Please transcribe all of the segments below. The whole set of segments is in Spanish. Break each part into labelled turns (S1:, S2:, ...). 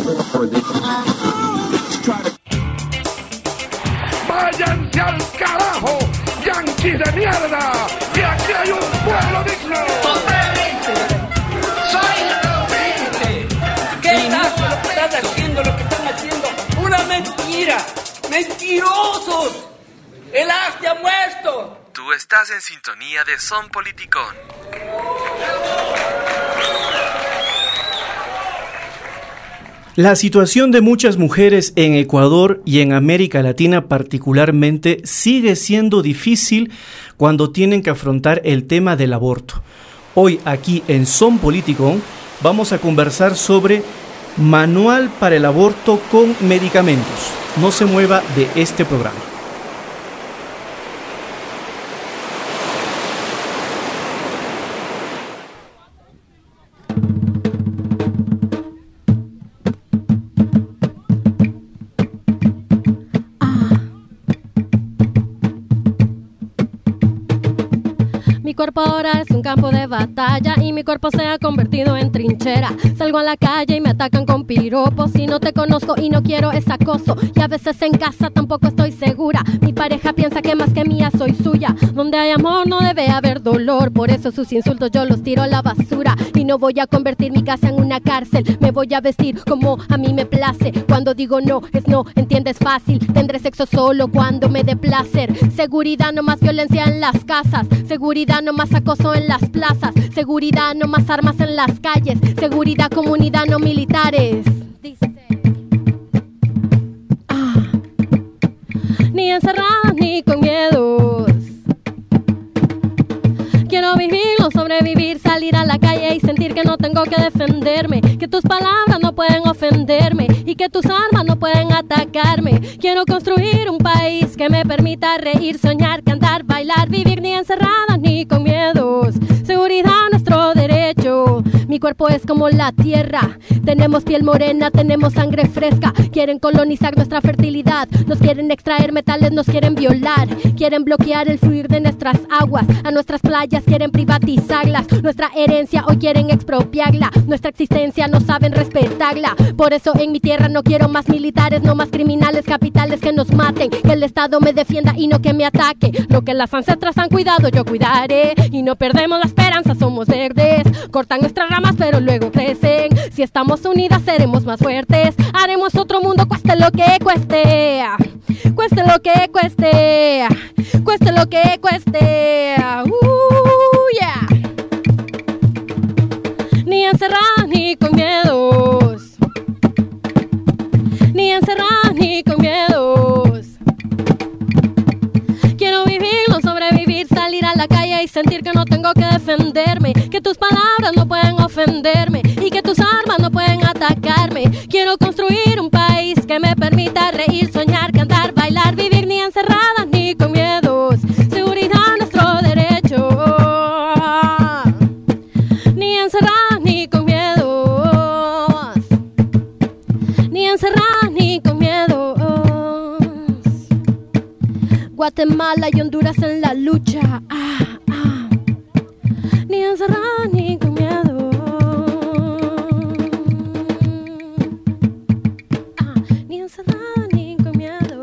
S1: ¡Váyanse al carajo, yanquis de mierda! ¡Que aquí hay un pueblo digno!
S2: ¡Totalmente! ¡Soy inocente! ¿Qué tal lo que estás haciendo, lo que están haciendo? ¡Una mentira! ¡Mentirosos! ¡El arte ha muerto!
S3: Tú estás en sintonía de Son Politicón. La situación de muchas mujeres en Ecuador y en América Latina particularmente sigue siendo difícil cuando tienen que afrontar el tema del aborto. Hoy aquí en Son Politicón vamos a conversar sobre Manual para el aborto con medicamentos. No se mueva de este programa.
S4: Mi cuerpo ahora es un campo de batalla y mi cuerpo se ha convertido en trinchera. Salgo a la calle y me atacan con piropos. Si no te conozco y no quiero es acoso. Y a veces en casa tampoco estoy segura. Mi pareja piensa que más que mía soy suya. Donde hay amor no debe haber dolor. Por eso sus insultos yo los tiro a la basura. Y no voy a convertir mi casa en una cárcel. Me voy a vestir como a mí me place. Cuando digo no, es no, entiendes fácil. Tendré sexo solo cuando me dé placer. Seguridad, no más violencia en las casas. Seguridad, no más acoso en las plazas. Seguridad, no más armas en las calles. Seguridad, comunidad, no militares. Dice. Ni encerradas ni con miedos. Quiero vivir, no sobrevivir, salir a la calle y sentir que no tengo que defenderme, que tus palabras no pueden ofenderme y que tus armas no pueden atacarme. Quiero construir un país que me permita reír, soñar, cantar, bailar, vivir ni encerrada ni con miedos. Seguridad, nuestro derecho. Mi cuerpo es como la tierra. Tenemos piel morena, tenemos sangre fresca. Quieren colonizar nuestra fertilidad. Nos quieren extraer metales, nos quieren violar. Quieren bloquear el fluir de nuestras aguas. A nuestras playas quieren privatizarlas. Nuestra herencia hoy quieren expropiarla. Nuestra existencia no saben respetarla. Por eso en mi tierra no quiero más militares, no más criminales capitales que nos maten. Que el Estado me defienda y no que me ataque. Lo que las ancestras han cuidado yo cuidaré. Y no perdemos la esperanza, somos verdes. Cortan nuestras ramas pero luego crecen. Si estamos unidas seremos más fuertes. Haremos otro mundo cueste lo que cueste. Cueste lo que cueste. Cueste lo que cueste. Yeah. Ni encerradas ni con miedos. Ni encerradas ni con miedos. Quiero vivir, no sobrevivir, salir a la calle y sentir que no tengo que defenderme, que tus palabras no pueden ofenderme y que tus armas no pueden atacarme. Quiero construir un país que me permita reír, soñar, cantar, bailar, vivir ni encerradas ni con miedos. Seguridad, nuestro derecho. Ni encerradas ni con miedos. Ni encerradas ni con miedos. Guatemala y Honduras en la lucha. Ni encerrada ni con miedo. Ni encerrada ni con miedo.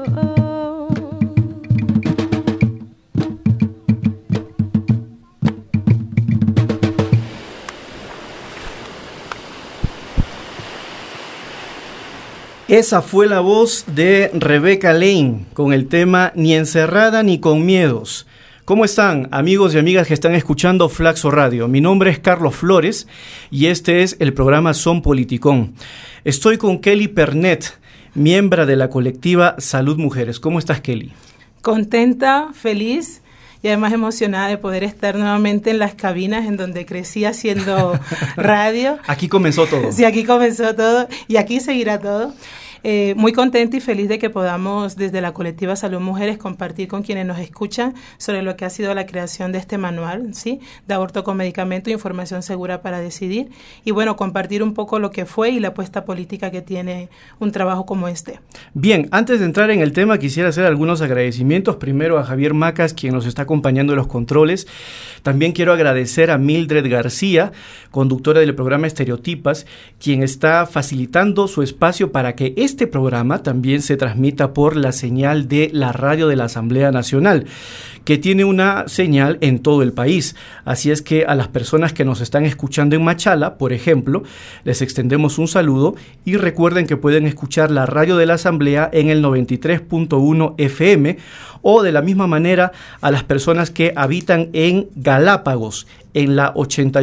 S3: Esa fue la voz de Rebeca Lane con el tema Ni encerrada ni con miedos. ¿Cómo están, amigos y amigas que están escuchando Flaxo Radio? Mi nombre es Carlos Flores y este es el programa Son Politicón. Estoy con Kelly Pernet, miembro de la colectiva Salud Mujeres. ¿Cómo estás, Kelly?
S5: Contenta, feliz y además emocionada de poder estar nuevamente en las cabinas en donde crecí haciendo radio.
S3: Aquí comenzó todo.
S5: Sí, aquí comenzó todo y aquí seguirá todo. Muy contenta y feliz de que podamos desde la colectiva Salud Mujeres compartir con quienes nos escuchan sobre lo que ha sido la creación de este manual, ¿sí?, de aborto con medicamento, información segura para decidir, y bueno, compartir un poco lo que fue y la apuesta política que tiene un trabajo como este.
S3: Bien, antes de entrar en el tema quisiera hacer algunos agradecimientos, primero a Javier Macas, quien nos está acompañando en los controles. También quiero agradecer a Mildred García, conductora del programa Estereotipas, quien está facilitando su espacio para que este programa también se transmita por la señal de la radio de la Asamblea Nacional, que tiene una señal en todo el país. Así es que a las personas que nos están escuchando en Machala, por ejemplo, les extendemos un saludo y recuerden que pueden escuchar la radio de la Asamblea en el 93.1 FM, o de la misma manera a las personas que habitan en Galápagos, en la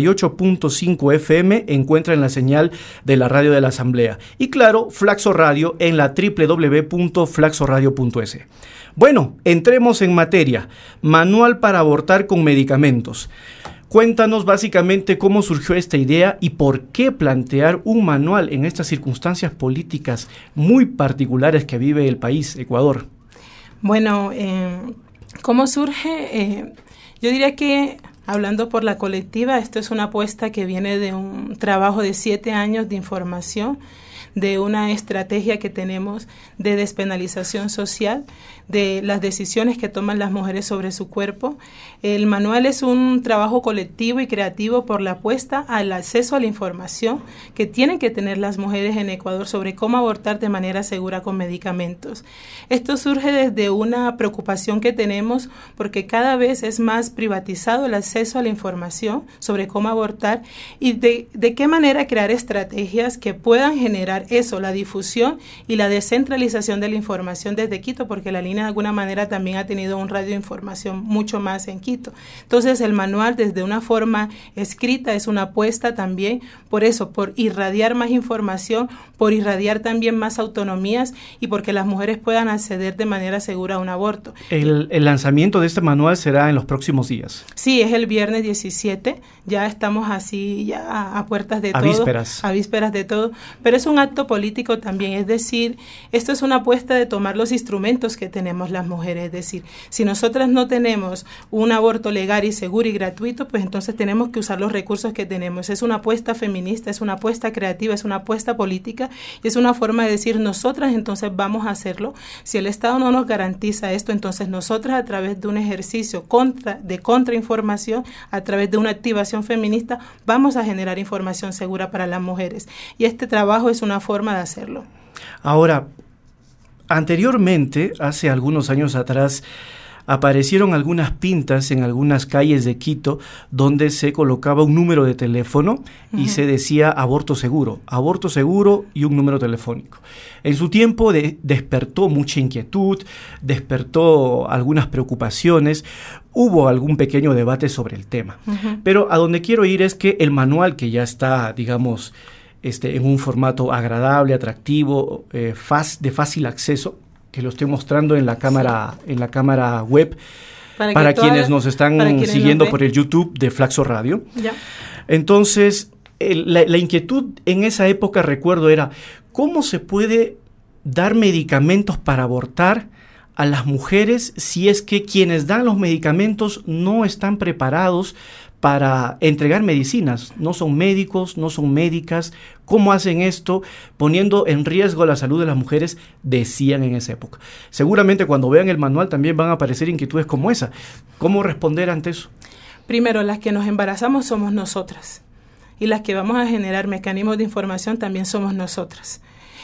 S3: 88.5 FM encuentran la señal de la radio de la Asamblea. Y claro, Flaxo Radio en la www.flaxoradio.es. Bueno, entremos en materia. Manual para abortar con medicamentos. Cuéntanos básicamente cómo surgió esta idea y por qué plantear un manual en estas circunstancias políticas muy particulares que vive el país, Ecuador.
S5: Bueno, ¿cómo surge? Yo diría que, hablando por la colectiva, esto es una apuesta que viene de un trabajo de 7 años de información, de una estrategia que tenemos de despenalización social, de las decisiones que toman las mujeres sobre su cuerpo. El manual es un trabajo colectivo y creativo por la apuesta al acceso a la información que tienen que tener las mujeres en Ecuador sobre cómo abortar de manera segura con medicamentos. Esto surge desde una preocupación que tenemos porque cada vez es más privatizado el acceso a la información sobre cómo abortar y de qué manera crear estrategias que puedan generar eso, la difusión y la descentralización de la información desde Quito, porque la línea de alguna manera también ha tenido un radio de información mucho más en Quito. Entonces el manual desde una forma escrita es una apuesta también por eso, por irradiar más información, por irradiar también más autonomías y porque las mujeres puedan acceder de manera segura a un aborto.
S3: El lanzamiento de este manual será en los próximos días.
S5: Sí, es el viernes 17, ya estamos así ya a puertas de todo. A vísperas de todo, pero es un acto político también, es decir, esto es una apuesta de tomar los instrumentos que tenemos las mujeres, es decir, si nosotras no tenemos un aborto legal y seguro y gratuito, pues entonces tenemos que usar los recursos que tenemos. Es una apuesta feminista, es una apuesta creativa, es una apuesta política y es una forma de decir nosotras entonces vamos a hacerlo. Si el Estado no nos garantiza esto, entonces nosotras a través de un ejercicio de contrainformación, a través de una activación feminista, vamos a generar información segura para las mujeres y este trabajo es una forma de hacerlo.
S3: Ahora, anteriormente, hace algunos años atrás, aparecieron algunas pintas en algunas calles de Quito donde se colocaba un número de teléfono y se decía aborto seguro y un número telefónico. En su tiempo despertó mucha inquietud, despertó algunas preocupaciones, hubo algún pequeño debate sobre el tema. Pero a donde quiero ir es que el manual, que ya está, digamos, en un formato agradable, atractivo, de fácil acceso, que lo estoy mostrando en la cámara, en la cámara web, para quienes nos están siguiendo por el YouTube de Flaxo Radio. Ya. Entonces, la inquietud en esa época, recuerdo, era ¿cómo se puede dar medicamentos para abortar a las mujeres si es que quienes dan los medicamentos no están preparados para entregar medicinas? No son médicos, no son médicas. ¿Cómo hacen esto? Poniendo en riesgo la salud de las mujeres, decían en esa época. Seguramente cuando vean el manual también van a aparecer inquietudes como esa. ¿Cómo responder ante eso?
S5: Primero, las que nos embarazamos somos nosotras. Y las que vamos a generar mecanismos de información también somos nosotras.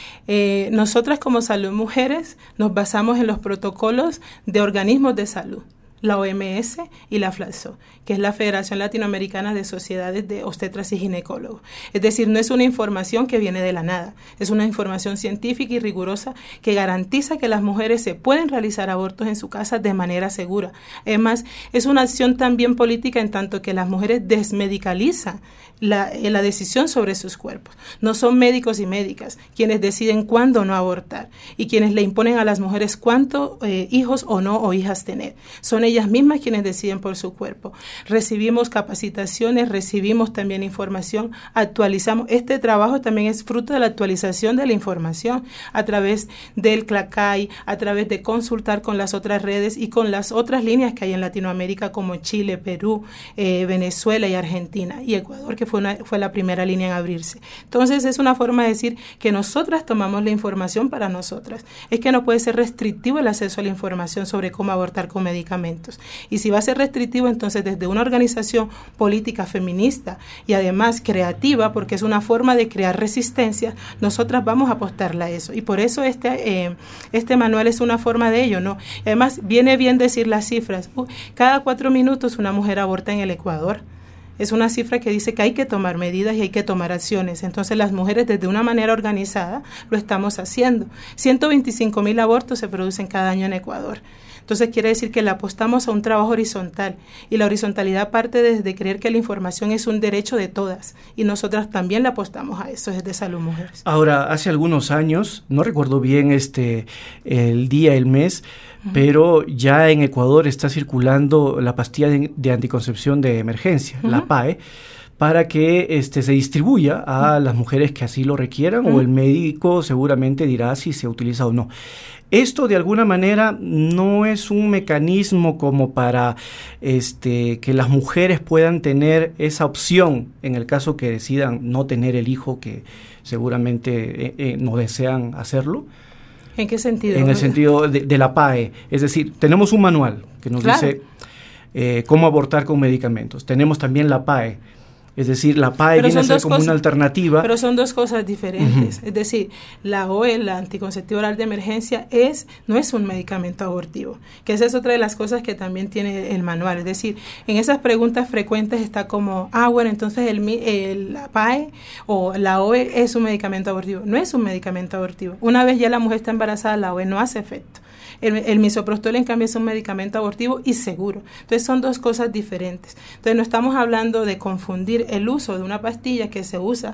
S5: Nosotras como Salud Mujeres nos basamos en los protocolos de organismos de salud, la OMS y la FLASO, que es la Federación Latinoamericana de Sociedades de Obstetras y Ginecólogos. Es decir, no es una información que viene de la nada, es una información científica y rigurosa que garantiza que las mujeres se pueden realizar abortos en su casa de manera segura. Además, es una acción también política en tanto que las mujeres desmedicalizan la decisión sobre sus cuerpos. No son médicos y médicas quienes deciden cuándo no abortar y quienes le imponen a las mujeres cuántos hijos o no o hijas tener. Son ellas mismas quienes deciden por su cuerpo. Recibimos capacitaciones, recibimos también información, actualizamos. Este trabajo también es fruto de la actualización de la información a través del CLACAI, a través de consultar con las otras redes y con las otras líneas que hay en Latinoamérica como Chile, Perú, Venezuela y Argentina, y Ecuador, que fue la primera línea en abrirse. Entonces es una forma de decir que nosotras tomamos la información para nosotras. Es que no puede ser restrictivo el acceso a la información sobre cómo abortar con medicamentos. Y si va a ser restrictivo, entonces desde una organización política feminista y además creativa, porque es una forma de crear resistencia, nosotras vamos a apostarle a eso. Y por eso este manual es una forma de ello, ¿no? Y además viene bien decir las cifras. Cada 4 minutos una mujer aborta en el Ecuador. Es una cifra que dice que hay que tomar medidas y hay que tomar acciones. Entonces las mujeres desde una manera organizada lo estamos haciendo. 125,000 abortos se producen cada año en Ecuador. Entonces quiere decir que le apostamos a un trabajo horizontal, y la horizontalidad parte desde creer que la información es un derecho de todas, y nosotras también le apostamos a eso desde Salud Mujeres.
S3: Ahora, hace algunos años, no recuerdo bien el día, el mes, pero ya en Ecuador está circulando la pastilla de anticoncepción de emergencia, la PAE, para que se distribuya a las mujeres que así lo requieran, o el médico seguramente dirá si se utiliza o no. Esto de alguna manera no es un mecanismo como para que las mujeres puedan tener esa opción en el caso que decidan no tener el hijo, que seguramente no desean hacerlo.
S5: ¿En qué sentido?
S3: En el sentido de la PAE. Es decir, tenemos un manual que nos dice cómo abortar con medicamentos. Tenemos también la PAE. Es decir, la PAE viene a ser como una alternativa.
S5: Pero son dos cosas diferentes. Es decir, la OE, la anticonceptiva oral de emergencia, no es un medicamento abortivo. Que esa es otra de las cosas que también tiene el manual. Es decir, en esas preguntas frecuentes está como, bueno, entonces la PAE o la OE es un medicamento abortivo. No es un medicamento abortivo. Una vez ya la mujer está embarazada, la OE no hace efecto. El misoprostol, en cambio, es un medicamento abortivo y seguro. Entonces, son dos cosas diferentes. Entonces, no estamos hablando de confundir el uso de una pastilla que se usa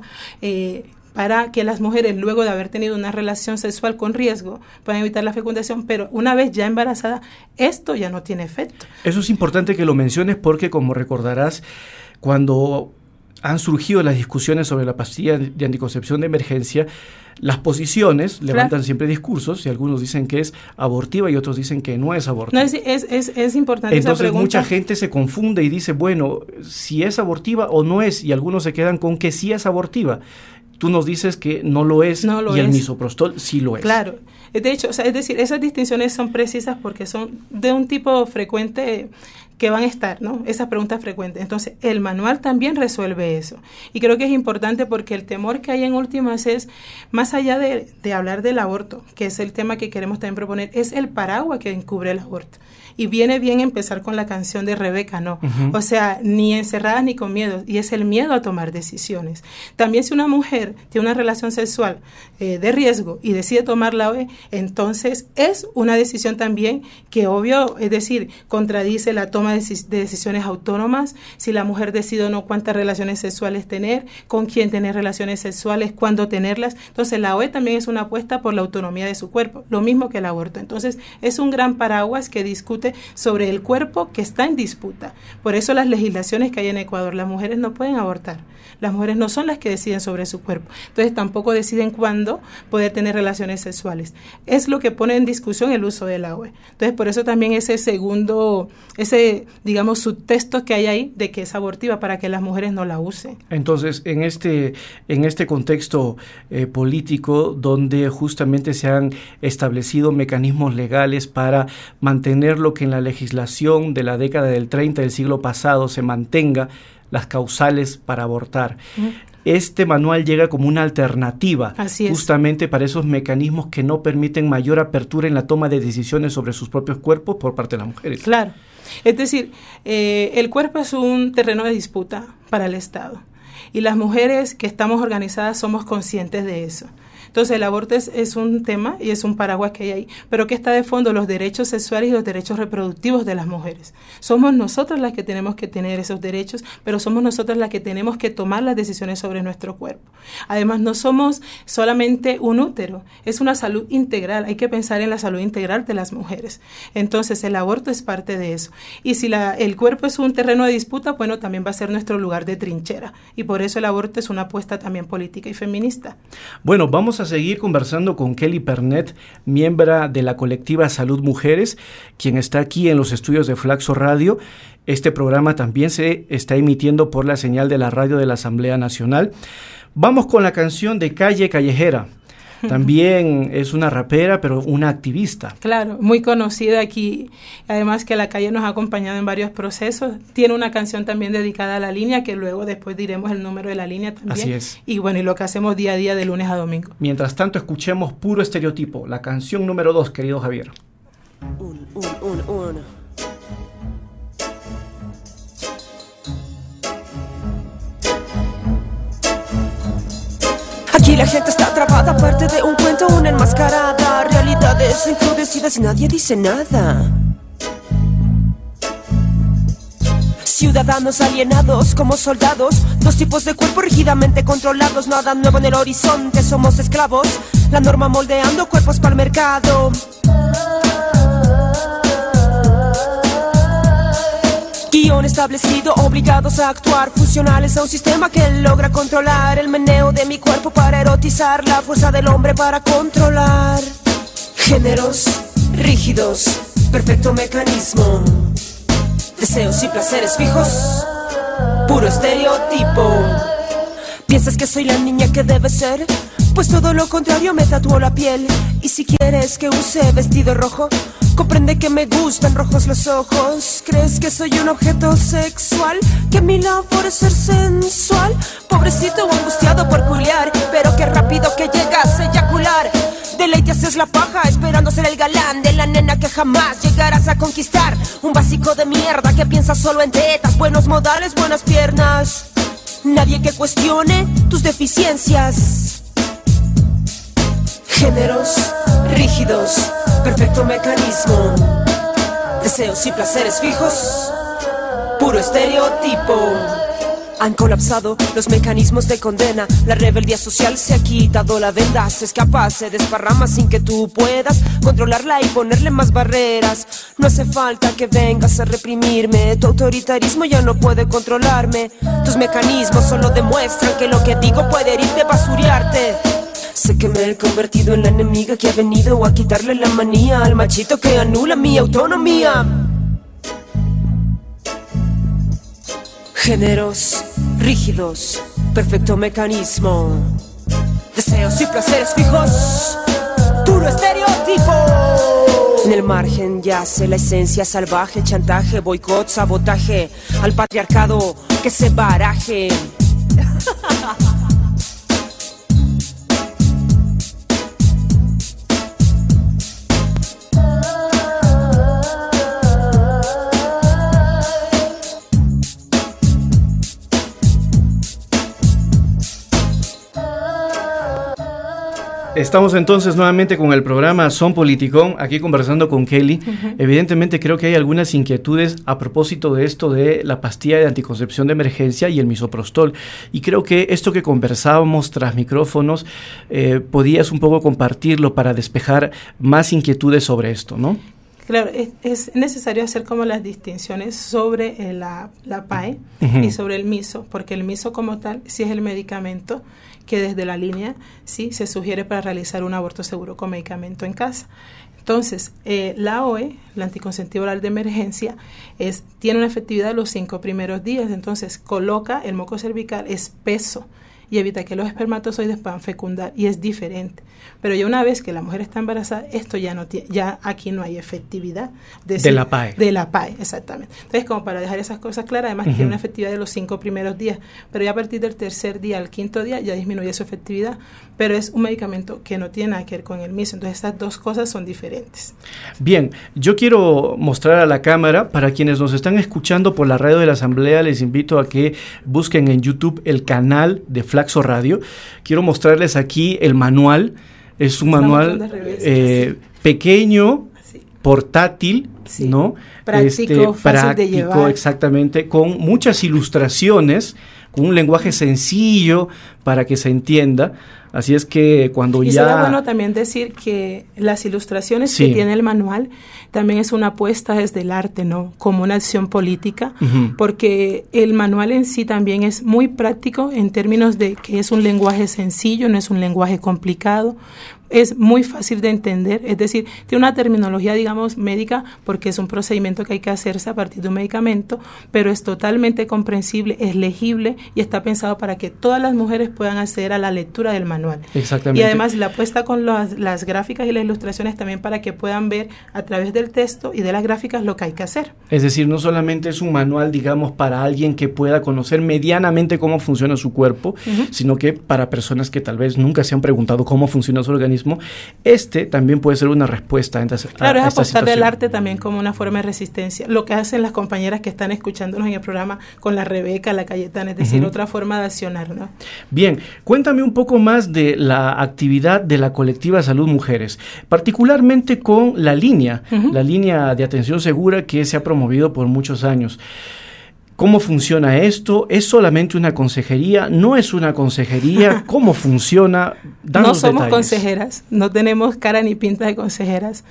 S5: para que las mujeres, luego de haber tenido una relación sexual con riesgo, puedan evitar la fecundación, pero una vez ya embarazada, esto ya no tiene efecto.
S3: Eso es importante que lo menciones porque, como recordarás, cuando han surgido las discusiones sobre la pastilla de anticoncepción de emergencia, las posiciones levantan siempre discursos, y algunos dicen que es abortiva y otros dicen que no es abortiva.
S5: No, es importante
S3: Entonces,
S5: esa pregunta.
S3: mucha gente se confunde y dice, bueno, si es abortiva o no es, y algunos se quedan con que sí es abortiva. Tú nos dices que no lo es, el misoprostol sí lo es.
S5: Claro. De hecho, es decir, esas distinciones son precisas porque son de un tipo frecuente que van a estar, ¿no? Esas preguntas frecuentes. Entonces, el manual también resuelve eso. Y creo que es importante porque el temor que hay en últimas es, más allá de hablar del aborto, que es el tema que queremos también proponer, es el paraguas que encubre el aborto. Y viene bien empezar con la canción de Rebeca, ¿no? O sea, ni encerradas ni con miedo. Y es el miedo a tomar decisiones. También si una mujer tiene una relación sexual de riesgo y decide tomar la OE, entonces es una decisión también que obvio, es decir, contradice la toma de decisiones autónomas, si la mujer decide o no cuántas relaciones sexuales tener, con quién tener relaciones sexuales, cuándo tenerlas. Entonces la OE también es una apuesta por la autonomía de su cuerpo, lo mismo que el aborto. Entonces es un gran paraguas que discute sobre el cuerpo que está en disputa. Por eso las legislaciones que hay en Ecuador, las mujeres no pueden abortar. Las mujeres no son las que deciden sobre su cuerpo. Entonces tampoco deciden cuándo poder tener relaciones sexuales. Es lo que pone en discusión el uso de la OE. Entonces por eso también ese digamos, subtexto que hay ahí de que es abortiva para que las mujeres no la usen.
S3: Entonces, en este contexto político donde justamente se han establecido mecanismos legales para mantener lo que en la legislación de la década del 30 del siglo pasado se mantenga, las causales para abortar. Este manual llega como una alternativa justamente para esos mecanismos que no permiten mayor apertura en la toma de decisiones sobre sus propios cuerpos por parte de las mujeres.
S5: Claro. Es decir, el cuerpo es un terreno de disputa para el Estado y las mujeres que estamos organizadas somos conscientes de eso. Entonces el aborto es un tema y es un paraguas que hay ahí, pero que está de fondo los derechos sexuales y los derechos reproductivos de las mujeres. Somos nosotras las que tenemos que tener esos derechos, pero somos nosotras las que tenemos que tomar las decisiones sobre nuestro cuerpo. Además, no somos solamente un útero, es una salud integral, hay que pensar en la salud integral de las mujeres. Entonces el aborto es parte de eso. Y si el cuerpo es un terreno de disputa, bueno, también va a ser nuestro lugar de trinchera. Y por eso el aborto es una apuesta también política y feminista.
S3: Bueno, vamos a seguir conversando con Kelly Pernet, miembro de la colectiva Salud Mujeres, quien está aquí en los estudios de Flaxo Radio. Este programa también se está emitiendo por la señal de la radio de la Asamblea Nacional. Vamos con la canción de Calle Callejera. También es una rapera, pero una activista.
S5: Claro, muy conocida aquí. Además que la Calle nos ha acompañado en varios procesos. Tiene una canción también dedicada a la línea, que luego después diremos el número de la línea también.
S3: Así es.
S5: Y bueno, y lo que hacemos día a día de lunes a domingo.
S3: Mientras tanto, escuchemos Puro Estereotipo, la canción número 2, querido Javier.
S6: Aquí la gente está atrapada, parte de un cuento, una enmascarada. Realidades encrudecidas y nadie dice nada. Ciudadanos alienados como soldados, dos tipos de cuerpo rígidamente controlados. Nada nuevo en el horizonte, somos esclavos. La norma moldeando cuerpos para el mercado. Guión establecido, obligados a actuar, funcionales a un sistema que logra controlar el meneo de mi cuerpo para erotizar, la fuerza del hombre para controlar. Géneros rígidos, perfecto mecanismo. Deseos y placeres fijos, puro estereotipo. ¿Piensas que soy la niña que debe ser? Pues todo lo contrario, me tatuó la piel. Y si quieres que use vestido rojo, comprende que me gustan rojos los ojos. ¿Crees que soy un objeto sexual? Que mi labor es ser sensual. Pobrecito o angustiado por culiar, pero qué rápido que llegas a eyacular. Deleite haces la paja esperando ser el galán de la nena que jamás llegarás a conquistar. Un básico de mierda que piensa solo en tetas, buenos modales, buenas piernas. Nadie que cuestione tus deficiencias. Géneros rígidos, perfecto mecanismo. Deseos y placeres fijos, puro estereotipo. Han colapsado los mecanismos de condena. La rebeldía social se ha quitado la venda. Se escapa, se desparrama sin que tú puedas controlarla y ponerle más barreras. No hace falta que vengas a reprimirme. Tu autoritarismo ya no puede controlarme. Tus mecanismos solo demuestran que lo que digo puede herirte, basurearte. Sé que me he convertido en la enemiga que ha venido a quitarle la manía al machito que anula mi autonomía. Géneros rígidos, perfecto mecanismo. Deseos y placeres fijos, puro estereotipo. En el margen yace la esencia salvaje, chantaje, boicot, sabotaje al patriarcado que se baraje.
S3: Estamos entonces nuevamente con el programa Son Politicón, aquí conversando con Kelly. Evidentemente creo que hay algunas inquietudes a propósito de esto de la pastilla de anticoncepción de emergencia y el misoprostol. Y creo que esto que conversábamos tras micrófonos, podías un poco compartirlo para despejar más inquietudes sobre esto, ¿no?
S5: Claro, es necesario hacer como las distinciones sobre la PAE y sobre el miso, porque el miso como tal sí es el medicamento que desde la línea sí se sugiere para realizar un aborto seguro con medicamento en casa. Entonces, la OE, la anticonceptiva oral de emergencia, tiene una efectividad de los 5 primeros días, entonces coloca el moco cervical espeso y evita que los espermatozoides puedan fecundar, y es diferente. Pero ya una vez que la mujer está embarazada, esto ya no tiene, ya aquí no hay efectividad
S3: de la PAE.
S5: De la PAE, exactamente. Entonces, como para dejar esas cosas claras, además tiene una efectividad de los 5 primeros días, pero ya a partir del tercer día al quinto día ya disminuye su efectividad, pero es un medicamento que no tiene nada que ver con el miso. Entonces, estas dos cosas son diferentes.
S3: Bien, yo quiero mostrar a la cámara, para quienes nos están escuchando por la radio de la Asamblea, les invito a que busquen en YouTube el canal de Flaxo Radio. Quiero mostrarles aquí el manual. Es un manual pequeño, portátil,
S5: sí,
S3: ¿no?
S5: Práctico, fácil de llevar.
S3: Exactamente, con muchas ilustraciones, con un lenguaje sencillo para que se entienda. Así es que cuando
S5: y
S3: ya...
S5: sería bueno también decir que las ilustraciones
S3: sí.
S5: que tiene el manual también es una apuesta desde el arte, ¿no? Como una acción política, porque el manual en sí también es muy práctico en términos de que es un lenguaje sencillo, no es un lenguaje complicado, es muy fácil de entender, es decir, tiene una terminología, digamos, médica, porque es un procedimiento que hay que hacerse a partir de un medicamento, pero es totalmente comprensible, es legible y está pensado para que todas las mujeres puedan acceder a la lectura del manual.
S3: Exactamente.
S5: Y además la apuesta con las gráficas y las ilustraciones también para que puedan ver a través del texto y de las gráficas lo que hay que hacer.
S3: Es decir, no solamente es un manual, digamos, para alguien que pueda conocer medianamente cómo funciona su cuerpo, sino que para personas que tal vez nunca se han preguntado cómo funciona su organismo, también puede ser una respuesta a esta situación.
S5: Claro, es apostarle al arte también como una forma de resistencia. Lo que hacen las compañeras que están escuchándonos en el programa con la Rebeca, la Cayetana, es decir, otra forma de accionar, ¿no?
S3: Bien, cuéntame un poco más de la actividad de la colectiva Salud Mujeres, particularmente con la línea de atención segura que se ha promovido por muchos años. ¿Cómo funciona esto? ¿Es solamente una consejería? ¿No es una consejería? ¿Cómo funciona? Danos
S5: no somos
S3: detalles.
S5: consejeras, no tenemos cara ni pinta de consejeras.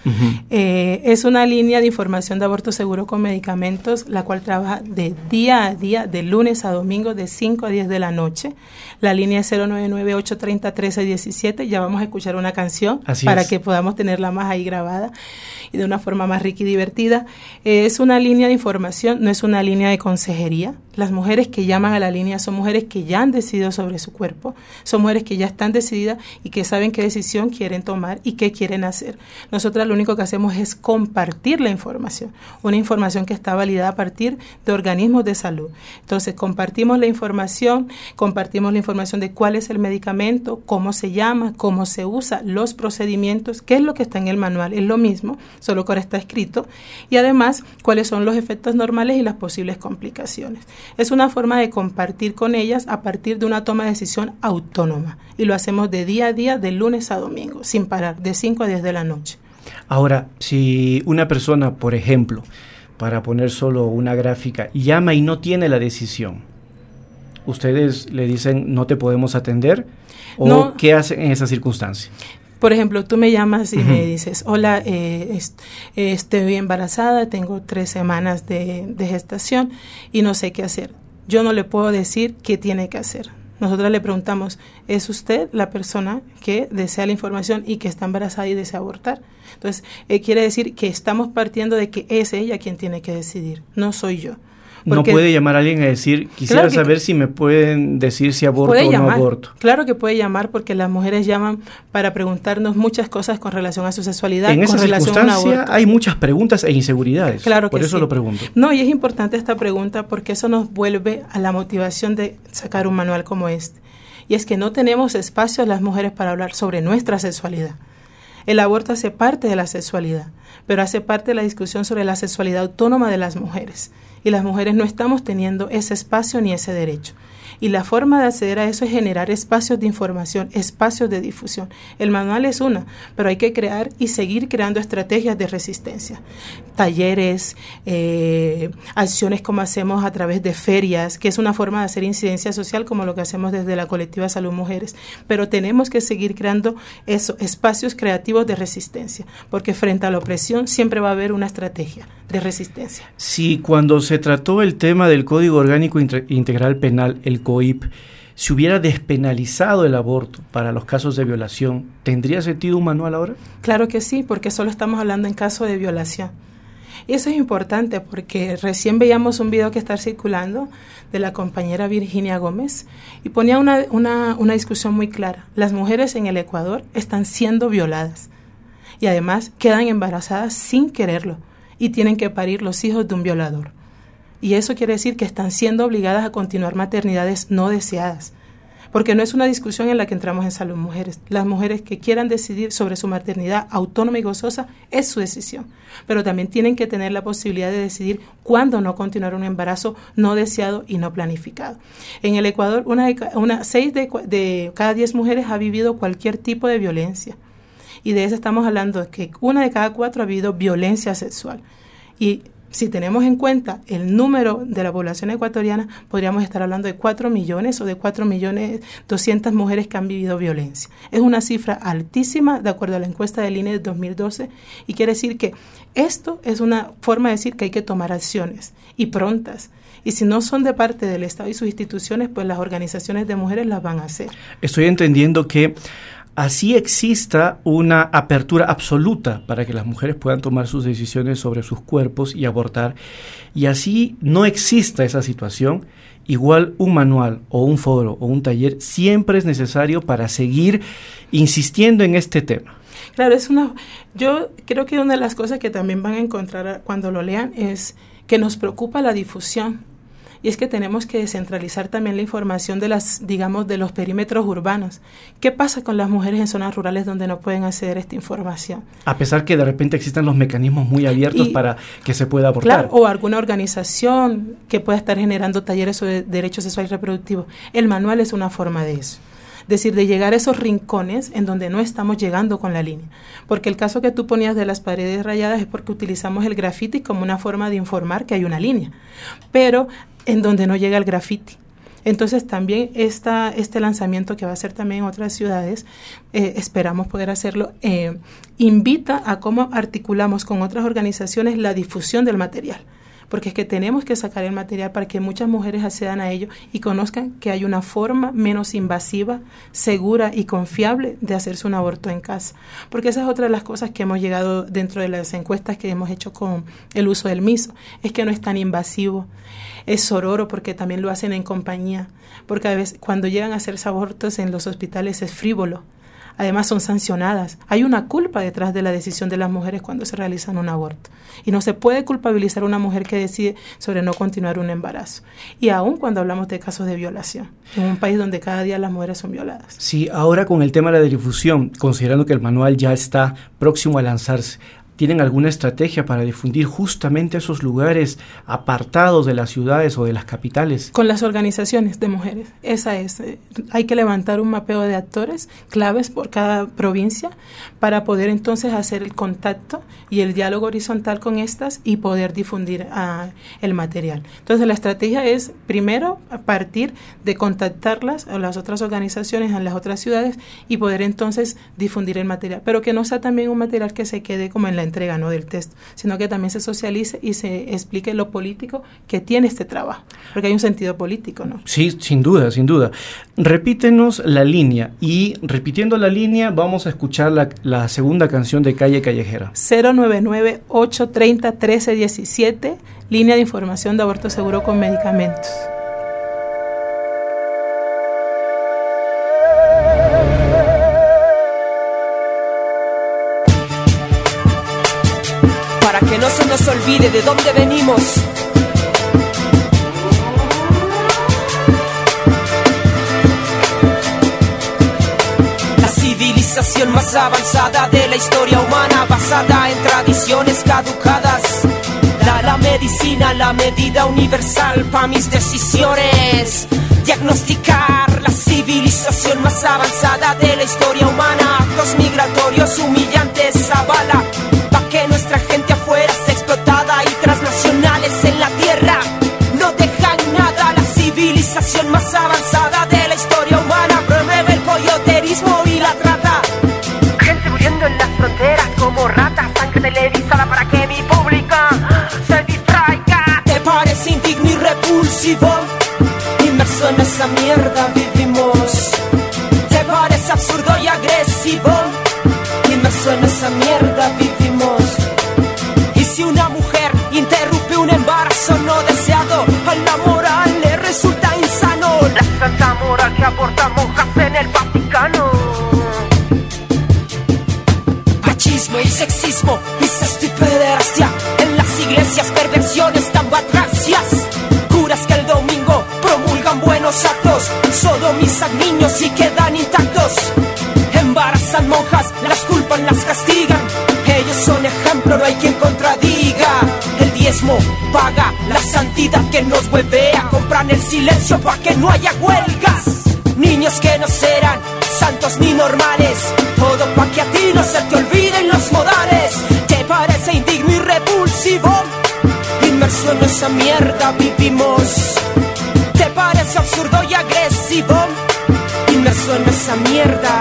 S5: Es una línea de información de aborto seguro con medicamentos, la cual trabaja de día a día, de lunes a domingo, de 5 a 10 de la noche. La línea es 099-830-1317. Ya vamos a escuchar una canción para que podamos tenerla más ahí grabada y de una forma más rica y divertida. Es una línea de información, no es una línea de consejería. Las mujeres que llaman a la línea son mujeres que ya han decidido sobre su cuerpo, son mujeres que ya están decididas y que saben qué decisión quieren tomar y qué quieren hacer. Nosotras lo único que hacemos es compartir la información, una información que está validada a partir de organismos de salud. Entonces compartimos la información de cuál es el medicamento, cómo se llama, cómo se usa, los procedimientos, qué es lo que está en el manual, es lo mismo, solo que ahora está escrito, y además cuáles son los efectos normales y las posibles complicaciones. Es una forma de compartir con ellas a partir de una toma de decisión autónoma y lo hacemos de día a día, de lunes a domingo, sin parar, de 5 a 10 de la noche.
S3: Ahora, si una persona, por ejemplo, para poner solo una gráfica, llama y no tiene la decisión, ¿ustedes le dicen no te podemos atender? ¿O no, qué hacen en esa circunstancia?
S5: Por ejemplo, tú me llamas y me dices, hola, estoy embarazada, tengo 3 semanas de gestación y no sé qué hacer. Yo no le puedo decir qué tiene que hacer. Nosotros le preguntamos, ¿es usted la persona que desea la información y que está embarazada y desea abortar? Entonces, quiere decir que estamos partiendo de que es ella quien tiene que decidir, no soy yo.
S3: Porque no puede llamar a alguien a decir, quisiera saber si me pueden decir si aborto o no aborto.
S5: Claro que puede llamar porque las mujeres llaman para preguntarnos muchas cosas con relación a su sexualidad.
S3: En esa circunstancia hay muchas preguntas e inseguridades.
S5: Claro que
S3: por eso
S5: sí.
S3: Lo pregunto.
S5: No, y es importante esta pregunta porque eso nos vuelve a la motivación de sacar un manual como este. Y es que no tenemos espacio las mujeres para hablar sobre nuestra sexualidad. El aborto hace parte de la sexualidad, pero hace parte de la discusión sobre la sexualidad autónoma de las mujeres. Y las mujeres no estamos teniendo ese espacio ni ese derecho. Y la forma de acceder a eso es generar espacios de información, espacios de difusión. El manual es una, pero hay que crear y seguir creando estrategias de resistencia. Talleres, acciones como hacemos a través de ferias, que es una forma de hacer incidencia social como lo que hacemos desde la colectiva Salud Mujeres. Pero tenemos que seguir creando espacios creativos de resistencia, porque frente a la opresión siempre va a haber una estrategia de resistencia.
S3: Sí, cuando se trató el tema del Código Orgánico Integral Penal, el COIP, si hubiera despenalizado el aborto para los casos de violación, ¿tendría sentido un manual ahora?
S5: Claro que sí, porque solo estamos hablando en caso de violación. Y eso es importante porque recién veíamos un video que está circulando de la compañera Virginia Gómez y ponía una discusión muy clara. Las mujeres en el Ecuador están siendo violadas y además quedan embarazadas sin quererlo y tienen que parir los hijos de un violador. Y eso quiere decir que están siendo obligadas a continuar maternidades no deseadas. porque no es una discusión en la que entramos en Salud Mujeres. Las mujeres que quieran decidir sobre su maternidad autónoma y gozosa es su decisión, pero también tienen que tener la posibilidad de decidir cuándo no continuar un embarazo no deseado y no planificado. En el Ecuador, 6 de cada 10 mujeres ha vivido cualquier tipo de violencia, y de eso estamos hablando de que 1 de cada 4 ha vivido violencia sexual. Y si tenemos en cuenta el número de la población ecuatoriana, podríamos estar hablando de 4 millones o de 4.200.000 mujeres que han vivido violencia. Es una cifra altísima de acuerdo a la encuesta del INE de 2012, y quiere decir que esto es una forma de decir que hay que tomar acciones y prontas. Y si no son de parte del Estado y sus instituciones, pues las organizaciones de mujeres las van a hacer.
S3: Estoy entendiendo que así exista una apertura absoluta para que las mujeres puedan tomar sus decisiones sobre sus cuerpos y abortar, y así no exista esa situación, igual un manual o un foro o un taller siempre es necesario para seguir insistiendo en este tema.
S5: Claro, yo creo que una de las cosas que también van a encontrar cuando lo lean es que nos preocupa la difusión. Y es que tenemos que descentralizar también la información de los perímetros urbanos. ¿Qué pasa con las mujeres en zonas rurales donde no pueden acceder a esta información? A
S3: pesar que de repente existan los mecanismos muy abiertos para que se pueda abortar.
S5: Claro, o alguna organización que pueda estar generando talleres sobre derechos sexuales y reproductivos. El manual es una forma de eso. Es decir, de llegar a esos rincones en donde no estamos llegando con la línea. Porque el caso que tú ponías de las paredes rayadas es porque utilizamos el graffiti como una forma de informar que hay una línea, pero en donde no llega el graffiti. Entonces también este lanzamiento, que va a ser también en otras ciudades, esperamos poder hacerlo, invita a cómo articulamos con otras organizaciones la difusión del material. Porque es que tenemos que sacar el material para que muchas mujeres accedan a ello y conozcan que hay una forma menos invasiva, segura y confiable de hacerse un aborto en casa. Porque esa es otra de las cosas que hemos llegado dentro de las encuestas que hemos hecho con el uso del MISO. Es que no es tan invasivo, es sororo porque también lo hacen en compañía. Porque a veces cuando llegan a hacerse abortos en los hospitales es frívolo. Además son sancionadas. Hay una culpa detrás de la decisión de las mujeres cuando se realizan un aborto. Y no se puede culpabilizar a una mujer que decide sobre no continuar un embarazo. Y aún cuando hablamos de casos de violación, en un país donde cada día las mujeres son violadas.
S3: Sí, ahora con el tema de la difusión, considerando que el manual ya está próximo a lanzarse, ¿tienen alguna estrategia para difundir justamente esos lugares apartados de las ciudades o de las capitales?
S5: Con las organizaciones de mujeres. Esa es. Hay que levantar un mapeo de actores claves por cada provincia para poder entonces hacer el contacto y el diálogo horizontal con estas y poder difundir el material. Entonces la estrategia es primero a partir de contactarlas a las otras organizaciones en las otras ciudades y poder entonces difundir el material, pero que no sea también un material que se quede como en la entrega, ¿no?, del texto, sino que también se socialice y se explique lo político que tiene este trabajo, porque hay un sentido político, ¿no?
S3: Sí, sin duda, sin duda. Repítenos la línea, y repitiendo la línea vamos a escuchar la segunda canción de Calle Callejera.
S5: 099-830-1317, línea de información de aborto seguro con medicamentos.
S6: Para que no se nos olvide de dónde venimos. La civilización más avanzada de la historia humana, basada en tradiciones caducadas. La medicina, la medida universal para mis decisiones. Diagnosticar la civilización más avanzada de la historia humana. Actos migratorios humillantes avala, pa' que nuestra gente afuera sea explotada, y transnacionales en la tierra no dejan nada. La civilización más avanzada de la historia humana promueve el coyoterismo y la trata. Gente muriendo en las fronteras como ratas, sangre televisada para que mi pública se distraiga. ¿Te parece indigno y repulsivo? Inmerso en esa mierda vivimos. ¿Te parece absurdo y agresivo? Inmerso en esa mierda vivimos. Y si una mujer interrumpe un embarazo no deseado, a la moral le resulta insano. La santa moral que aborta monjas en el Vaticano. Machismo y sexismo, incesto y pederastia en las iglesias, perversiones tan batracias. Curas que el domingo promulgan buenos actos, sodomizan niños y quedan intactos. Embarazan monjas, las culpan, las castigan. Ellos son ejemplo, no hay quien contradiga. El diezmo paga la santidad que nos huevea. Compran el silencio para que no haya huelgas. Niños que no serán santos ni normales, todo pa' que a ti no se te olviden los modales. ¿Te parece indigno y repulsivo? Inmerso en esa mierda vivimos. ¿Te parece absurdo y agresivo? Inmerso en esa mierda.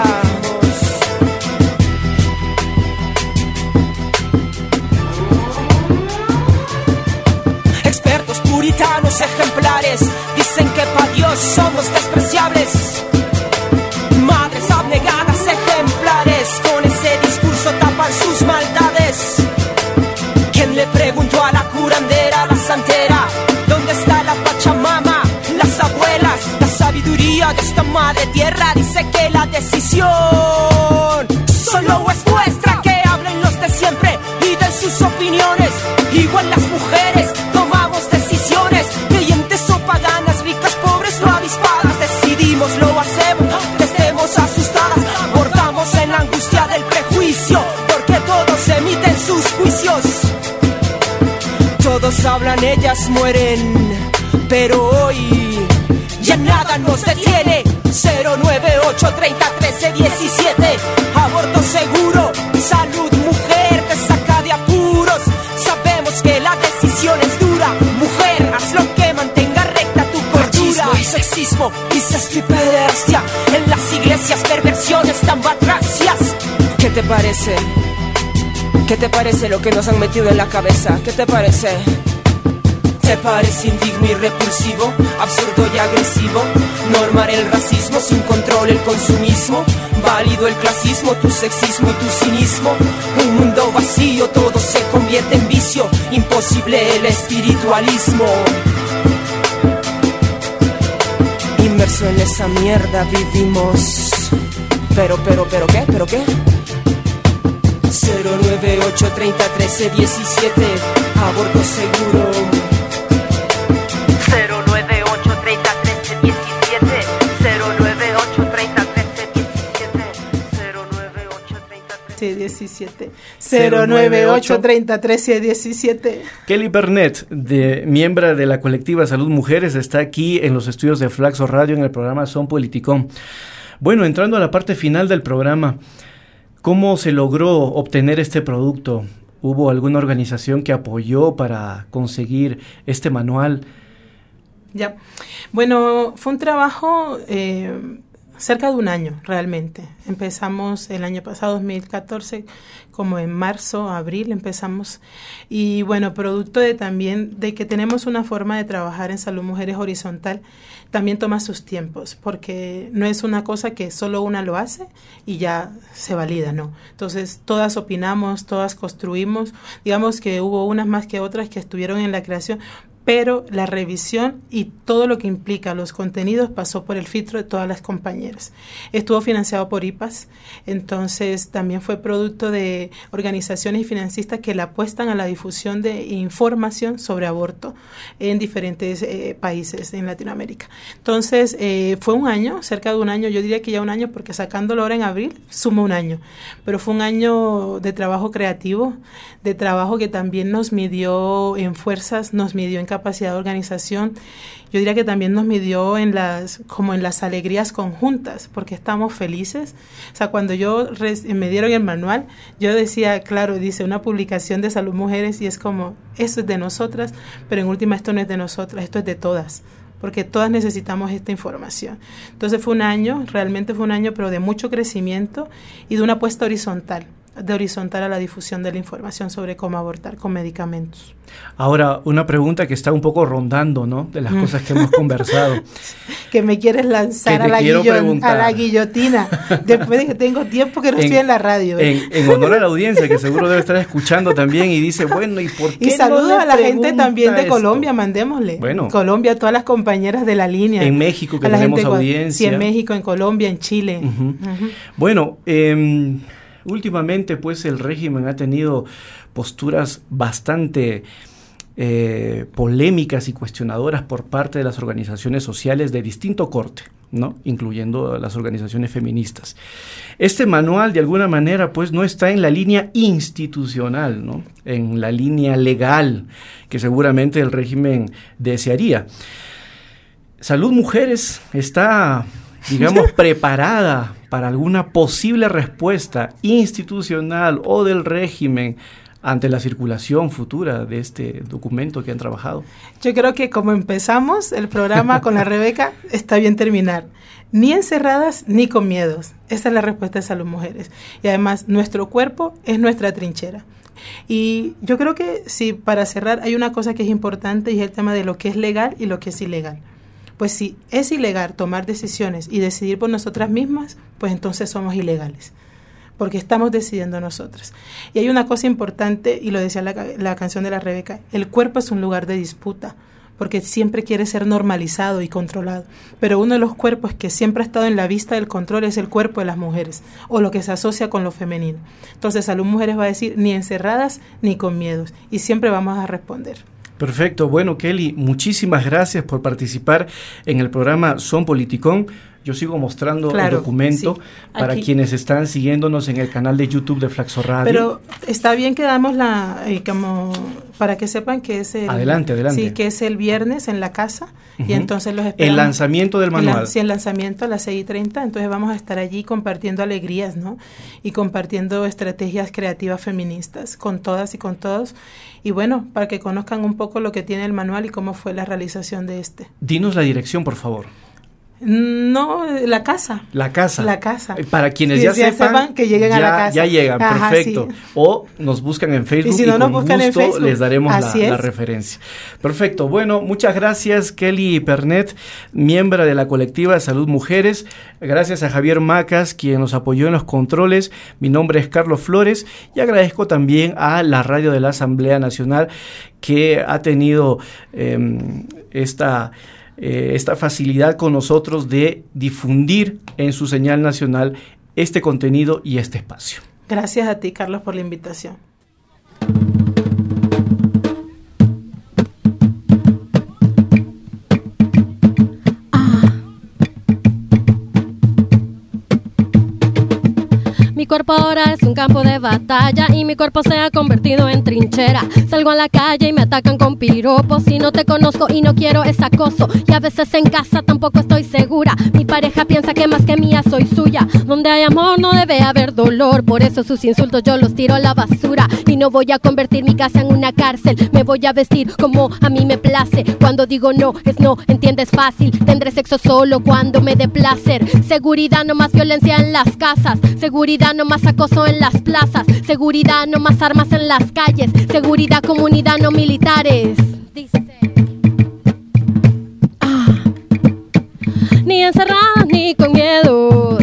S6: Expertos puritanos ejemplares dicen que pa' Dios somos despreciables. Madres abnegadas ejemplares con ese discurso tapan sus maldades. ¿Quién le preguntó a la curandera, la santera? ¿Dónde está la Pachamama? Las abuelas, la sabiduría de esta madre tierra dice que la decisión solo es nuestra. Que hablen los de siempre y den sus opiniones. Igual las mujeres tomamos decisiones, creyentes o paganas, ricas, pobres o avispadas. Decidimos, lo hacemos, que estemos asustadas. Bordamos en la angustia del prejuicio, porque todos emiten sus juicios. Todos hablan, ellas mueren, pero hoy ya nada nos detiene. 098 30 13 17. Aborto seguro, salud mujer, te saca de apuros. Sabemos que la decisión es dura. Mujer, haz lo que mantenga recta tu cordura. Machismo y sexismo, incesto y pederastia. En las iglesias perversiones tan batracias. ¿Qué te parece? ¿Qué te parece lo que nos han metido en la cabeza? ¿Qué te parece? ¿Te parece indigno y repulsivo, absurdo y agresivo? Normar el racismo, sin control el consumismo. Válido el clasismo, tu sexismo y tu cinismo. Un mundo vacío, todo se convierte en vicio. Imposible el espiritualismo. Inmerso en esa mierda vivimos. Pero ¿qué? ¿Pero qué? 098 30 13 17. Aborto seguro.
S7: 098 30 13 17. 098 30 13 17.
S5: 098 30 13 17.
S3: Kelly Bernet, miembro de la colectiva Salud Mujeres, está aquí en los estudios de Flaxo Radio en el programa Son Politicón. Bueno, entrando a la parte final del programa, ¿cómo se logró obtener este producto? ¿Hubo alguna organización que apoyó para conseguir este manual?
S5: Ya, bueno, fue un trabajo cerca de un año realmente. Empezamos el año pasado, 2014, como en marzo, abril empezamos. Y bueno, producto también de que tenemos una forma de trabajar en Salud Mujeres horizontal, también toma sus tiempos, porque no es una cosa que solo una lo hace y ya se valida, no. Entonces, todas opinamos, todas construimos. Digamos que hubo unas más que otras que estuvieron en la creación, pero la revisión y todo lo que implica los contenidos pasó por el filtro de todas las compañeras. Estuvo financiado por IPAS, entonces también fue producto de organizaciones y financistas que le apuestan a la difusión de información sobre aborto en diferentes países en Latinoamérica. Entonces fue un año, cerca de un año, yo diría que ya un año, porque sacándolo ahora en abril suma un año, pero fue un año de trabajo creativo, de trabajo que también nos midió en fuerzas, nos midió en capacidad de organización. Yo diría que también nos midió en las alegrías conjuntas, porque estamos felices. O sea, cuando me dieron el manual, yo decía, claro, dice una publicación de Salud Mujeres y es como, eso es de nosotras, pero en última esto no es de nosotras, esto es de todas, porque todas necesitamos esta información. Entonces fue un año, realmente fue un año, pero de mucho crecimiento y de una apuesta horizontal a la difusión de la información sobre cómo abortar con medicamentos.
S3: Ahora, una pregunta que está un poco rondando, ¿no? De las cosas que hemos conversado.
S5: Que me quieres lanzar a la guillotina, después de que tengo tiempo que no estoy en la radio.
S3: En honor a la audiencia, que seguro debe estar escuchando también y dice, bueno, ¿y por qué?
S5: Y saludos a la gente también de Colombia, mandémosle.
S3: Bueno.
S5: Colombia, a todas las compañeras de la línea.
S3: En México, que tenemos audiencia.
S5: Sí, en México, en Colombia, en Chile.
S3: Uh-huh. Uh-huh. Bueno, últimamente, pues, el régimen ha tenido posturas bastante polémicas y cuestionadoras por parte de las organizaciones sociales de distinto corte, ¿no? Incluyendo las organizaciones feministas. Este manual, de alguna manera, pues no está en la línea institucional, ¿no? En la línea legal que seguramente el régimen desearía. Salud Mujeres está, digamos, preparada para alguna posible respuesta institucional o del régimen ante la circulación futura de este documento que han trabajado.
S5: Yo creo que como empezamos el programa con la Rebeca, está bien terminar. Ni encerradas ni con miedos. Esa es la respuesta de Salud Mujeres. Y además, nuestro cuerpo es nuestra trinchera. Y yo creo que sí, para cerrar, hay una cosa que es importante y es el tema de lo que es legal y lo que es ilegal. Pues si es ilegal tomar decisiones y decidir por nosotras mismas, pues entonces somos ilegales, porque estamos decidiendo nosotras. Y hay una cosa importante, y lo decía la canción de la Rebeca, el cuerpo es un lugar de disputa, porque siempre quiere ser normalizado y controlado. Pero uno de los cuerpos que siempre ha estado en la vista del control es el cuerpo de las mujeres, o lo que se asocia con lo femenino. Entonces Salud Mujeres va a decir ni encerradas ni con miedos, y siempre vamos a responder.
S3: Perfecto. Bueno, Kelly, muchísimas gracias por participar en el programa Son Politicón. Yo sigo mostrando el documento para quienes están siguiéndonos en el canal de YouTube de Flaxo Radio.
S5: Pero está bien que damos como para que sepan que es el...
S3: Adelante.
S5: Sí, que es el viernes en la casa, y entonces los esperamos.
S3: El lanzamiento del manual.
S5: Sí, el lanzamiento a las 6:30, entonces vamos a estar allí compartiendo alegrías, ¿no? Y compartiendo estrategias creativas feministas con todas y con todos. Y bueno, para que conozcan un poco lo que tiene el manual y cómo fue la realización de este.
S3: Dinos la dirección, por favor.
S5: No, la casa.
S3: La casa.
S5: La casa.
S3: Para quienes ya sepan
S5: que lleguen a la casa.
S3: Ya llegan, ajá, perfecto. Sí. O nos buscan en Facebook y, si no, con gusto les daremos la referencia. Perfecto. Bueno, muchas gracias Kelly Pernet, miembro de la colectiva de Salud Mujeres. Gracias a Javier Macas, quien nos apoyó en los controles. Mi nombre es Carlos Flores y agradezco también a la radio de la Asamblea Nacional que ha tenido esta facilidad con nosotros de difundir en su señal nacional este contenido y este espacio.
S5: Gracias a ti, Carlos, por la invitación.
S4: Mi cuerpo ahora es un campo de batalla y mi cuerpo se ha convertido en trinchera. Salgo a la calle y me atacan con piropos. Si no te conozco y no quiero es acoso. Y a veces en casa tampoco estoy segura. Mi pareja piensa que más que mía soy suya. Donde hay amor no debe haber dolor. Por eso sus insultos yo los tiro a la basura. Y no voy a convertir mi casa en una cárcel. Me voy a vestir como a mí me place. Cuando digo no, es no, entiendes fácil. Tendré sexo solo cuando me dé placer. Seguridad, no más violencia en las casas. Seguridad, no más acoso en las plazas. Seguridad, no más armas en las calles. Seguridad, comunidad, no militares. Dice. Ni encerradas ni con miedos.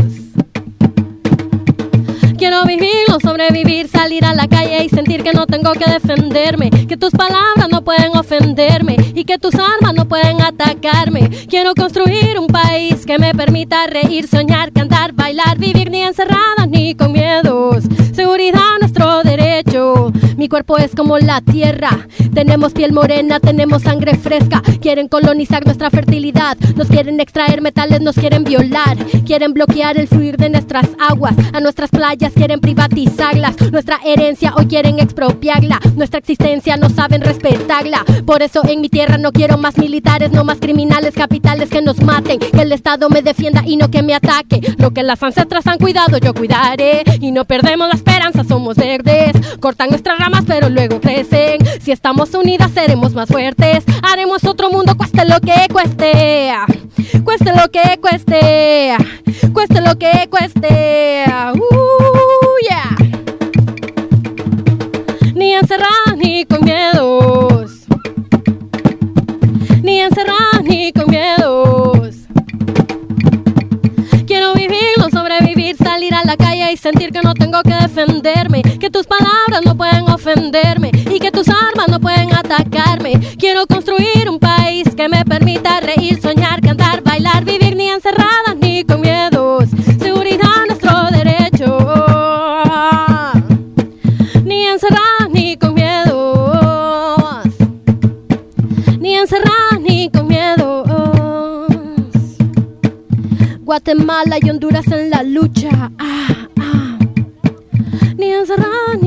S4: Quiero vivir, no sobrevivir, salir a la calle y sentir que no tengo que defenderme, que tus palabras no pueden ofenderme y que tus armas no pueden atacarme. Quiero construir un país que me permita reír, soñar, cantar, bailar, vivir ni encerradas ni con miedos. Seguridad, nuestro derecho. Mi cuerpo es como la tierra. Tenemos piel morena, tenemos sangre fresca. Quieren colonizar nuestra fertilidad. Nos quieren extraer metales, nos quieren violar. Quieren bloquear el fluir de nuestras aguas. A nuestras playas quieren privatizarlas. Nuestra herencia hoy quieren expropiarla. Nuestra existencia no saben respetarla. Por eso en mi tierra no quiero más militares, no más criminales capitales que nos maten. Que el Estado me defienda y no que me ataque. Lo que las ancestras han cuidado yo cuidaré. Y no perdemos la esperanza, somos verdes. Cortan nuestras ramas pero luego crecen. Si estamos unidas seremos más fuertes. Haremos otro mundo cueste lo que cueste. Cueste lo que cueste. Cueste lo que cueste. Yeah. Ni encerradas ni con miedos. Ni encerradas ni con miedos. Quiero vivir, no sobrevivir, salir a la calle y sentir que no tengo que defenderme, que tus palabras no pueden ofenderme y que tus armas no pueden atacarme. Quiero construir un país que me permita reír, soñar, cantar, bailar, vivir ni encerradas ni con miedos. Seguridad, nuestro derecho. Ni encerradas ni con miedos. Guatemala y Honduras en la lucha. Ni encerrada